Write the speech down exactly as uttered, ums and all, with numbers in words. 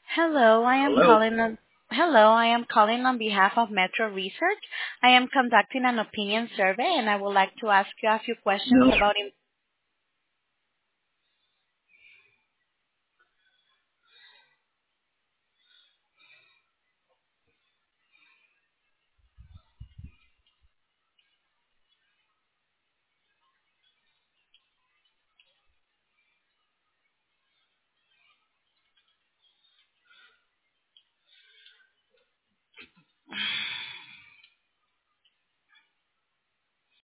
Hello, I am Hello. calling on Hello, I am calling on behalf of Metro Research. I am conducting an opinion survey and I would like to ask you a few questions No. about him.